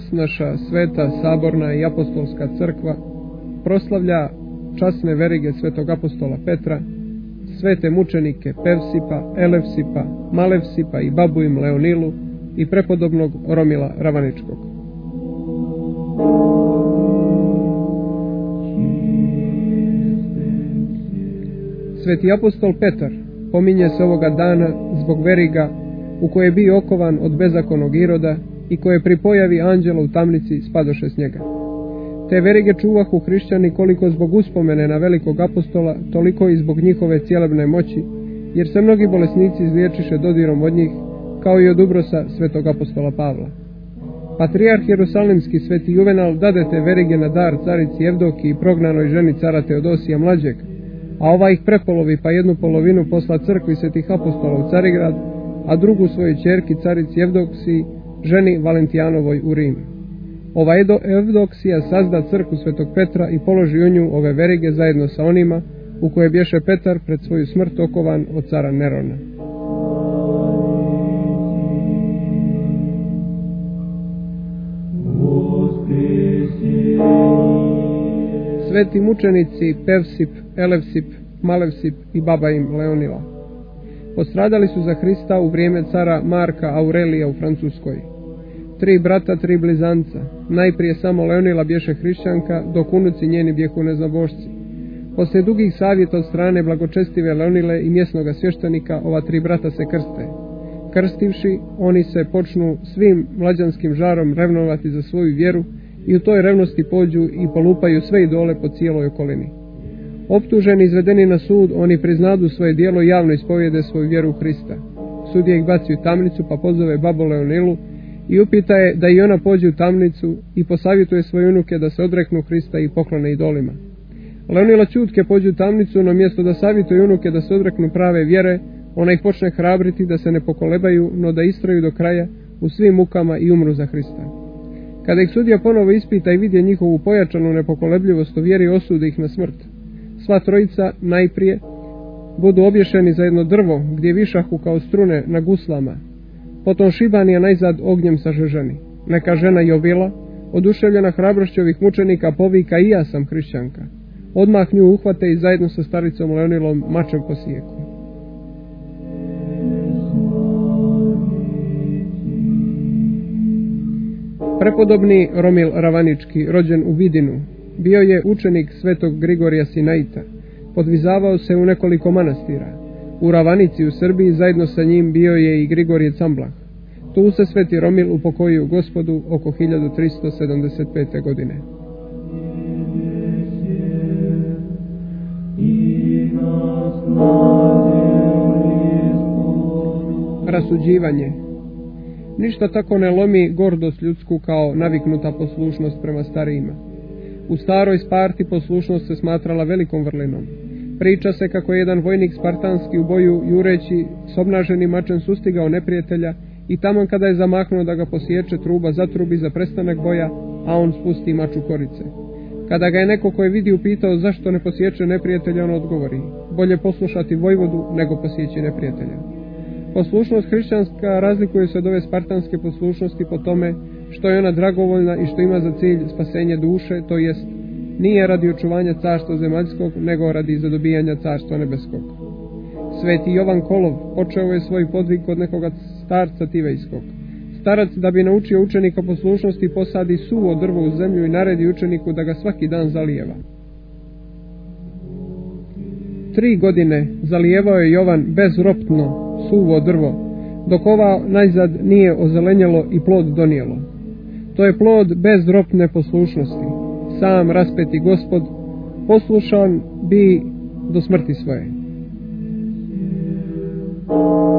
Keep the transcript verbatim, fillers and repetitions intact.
danas naša sveta, saborna i apostolska crkva proslavlja časne verige svetog apostola Petra, svete mučenike Pevsipa, Elevsipa, Malevsipa i Babuim Leonilu i prepodobnog Romila Ravaničkog. Sveti apostol Petar pominje se ovoga dana zbog veriga u koje je bio okovan od bezakonog Iroda i koje pri pojavi anđela u tamnici spadoše s njega. Te verige čuvahu hrišćani koliko zbog uspomene na velikog apostola, toliko i zbog njihove cjelebne moći, jer se mnogi bolesnici izliječiše dodirom od njih, kao i od ubrosa svetog apostola Pavla. Patrijarh Jerusalimski sveti Juvenal dade te verige na dar carici Evdokiji i prognanoj ženi cara Teodosija mlađeg, a ova ih prepolovi pa jednu polovinu posla crkvi svetih apostola u Carigrad, a drugu svojoj ćerki carici Evdoksiji, ženi Valentijanovoj u Rim. Ova Evdoksija sazda crkvu svetog Petra i položi u nju ove verige zajedno sa onima u koje bješe Petar pred svoju smrt okovan od cara Nerona. Sveti mučenici Pevsip, Elevsip, Malevsip i Babuim Leonila postradali su za Hrista u vrijeme cara Marka Aurelija u Francuskoj. Tri brata, tri blizanca. Najprije samo Leonila bješe hrišćanka, dok unuci njeni bjehu neznabošci. Poslije dugih savjeta od strane blagočestive Leonile i mjesnoga svještenika, ova tri brata se krste. Krstivši, oni se počnu svim mlađanskim žarom revnovati za svoju vjeru i u toj revnosti pođu i polupaju sve idole po cijeloj okolini. Optuženi i izvedeni na sud, oni priznadu svoje djelo i javno ispovijede svoju vjeru u Hrista. Sudija ih baci u tamnicu pa pozove babu Leonilu i upita je da i ona pođe u tamnicu i posavjetuje svoje unuke da se odreknu Hrista i poklone idolima. Leonila ćutke pođe u tamnicu, no mjesto da savjetuje unuke da se odreknu prave vjere, ona ih počne hrabriti da se ne pokolebaju, no da istraju do kraja u svim mukama i umru za Hrista. Kada ih sudija ponovo ispita i vidje njihovu pojačanu nepokolebljivost u vjeri, osudi ih na smrt. Sva trojica najprije budu obješeni za jedno drvo gdje višahu kao strune na guslama. Potom Šibanija najzad ognjem sažeženi. Neka žena Jovila, oduševljena hrabrošću ovih mučenika, povika: i ja sam hrišćanka. Odmah nju uhvate i zajedno sa staricom Leonilom mačem posijeku. Prepodobni Romil Ravanički, rođen u Vidinu, bio je učenik svetog Grigorija Sinaita. Podvizavao se u nekoliko manastira. U Ravanici u Srbiji zajedno sa njim bio je i Grigorije Camblah. Tu se sveti Romil upokojio u Gospodu oko hiljadu tristo sedamdeset pete. godine. Rasuđivanje. Ništa tako ne lomi gordost ljudsku kao naviknuta poslušnost prema starijima. U staroj Sparti poslušnost se smatrala velikom vrlinom. Priča se kako je jedan vojnik spartanski u boju jureći s obnaženim mačem sustigao neprijatelja i taman kada je zamahnuo da ga posječe, truba zatrubi za prestanak boja, a on spusti mač u korice. Kada ga je neko ko je vidi upitao zašto ne posječe neprijatelja, on odgovori: bolje poslušati vojvodu nego posjeći neprijatelja. Poslušnost hrišćanska razlikuje se od ove spartanske poslušnosti po tome što je ona dragovoljna i što ima za cilj spasenje duše, to jest nije radi očuvanja carstva zemaljskog, nego radi zadobijanja carstva nebeskog. Sveti Jovan Kolov počeo je svoj podvig kod nekoga starca Tivejskog. Starac, da bi naučio učenika poslušnosti, posadi suvo drvo u zemlju i naredi učeniku da ga svaki dan zalijeva. Tri godine zalijevao je Jovan bezroptno suvo drvo, dok ova najzad nije ozelenjelo i plod donijelo. To je plod bezroptne poslušnosti. Sam raspeti Gospod poslušan bi do smrti svoje.